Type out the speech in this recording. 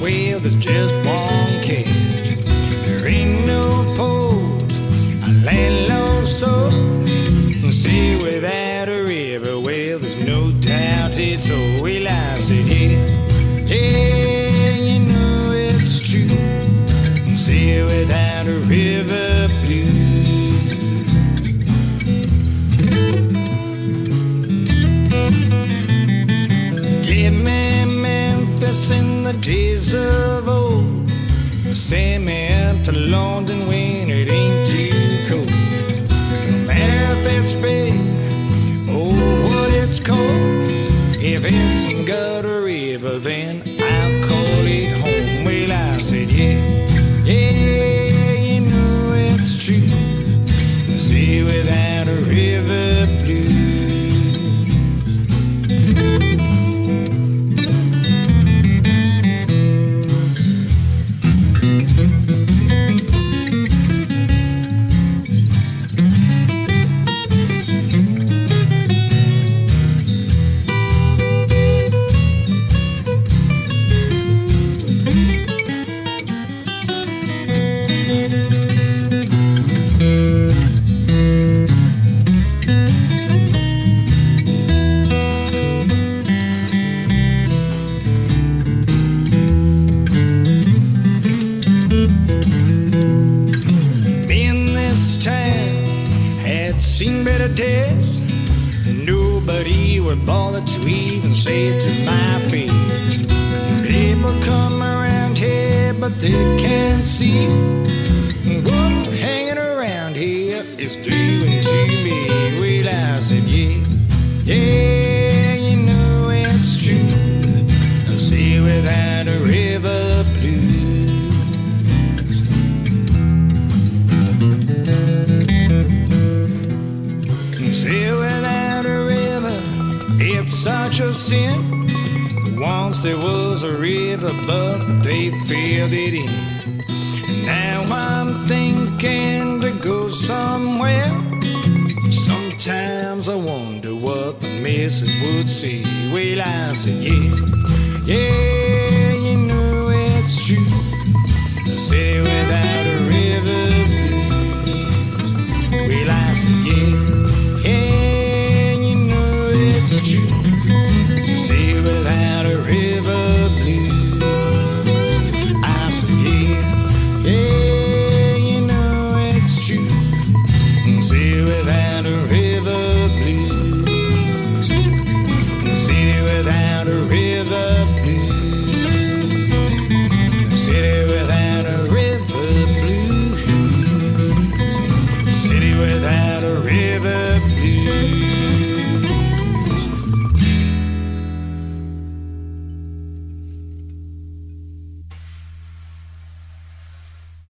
well, there's just one catch. There ain't no port, a landlord's soul. See, without a river, well, there's no doubt it's all. Well, I said, yeah, you know it's true. See, without a river blue. Give me Memphis in the days of old. Send me up to London when it ain't too cold. No matter if it's big or what it's called, if it's got a river, then I'll call it home. Well, I said, yeah, you know it's true. See, without a river blue. Seen better days. Nobody would bother to even say it to my face. People come around here, but they can't see what hanging around here is doing to me. Well, I said, yeah, you know it's true. I see without a river blue. Say without a river, it's such a sin. Once there was a river, but they filled it in. Now I'm thinking to go somewhere. Sometimes I wonder what the missus would say. Well, I said, yeah, you know it's true. I say without a river blues. Well, I said, yeah, you know it's true. Say without a river blues. I said, yeah, you know it's true. Say without a river blues. Say without a river blues. City without a river blues. City without a river blues.